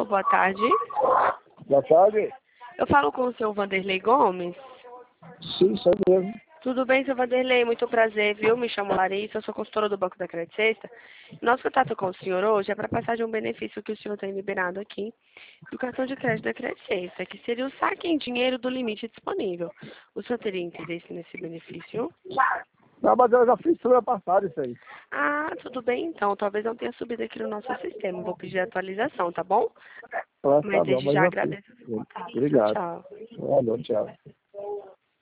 boa tarde. Boa tarde. Eu falo com o seu Vanderlei Gomes. Sim, sou mesmo. Tudo bem, seu Vanderlei? Muito prazer, viu? Me chamo Larissa, eu sou consultora do Banco da Crédito Sexta. Nosso contato com o senhor hoje é para passar de um benefício que o senhor tem liberado aqui do cartão de crédito da Crédito Sexta, que seria o saque em dinheiro do limite disponível. O senhor teria interesse nesse benefício? Não, mas eu já fiz semana passada isso aí. Ah, tudo bem então. Talvez não tenha subido aqui no nosso sistema. Vou pedir atualização, tá bom? Ah, Mas tá bom, desde mas já já fiz. agradeço. Tchau, Obrigado. tchau. Boa noite, tchau.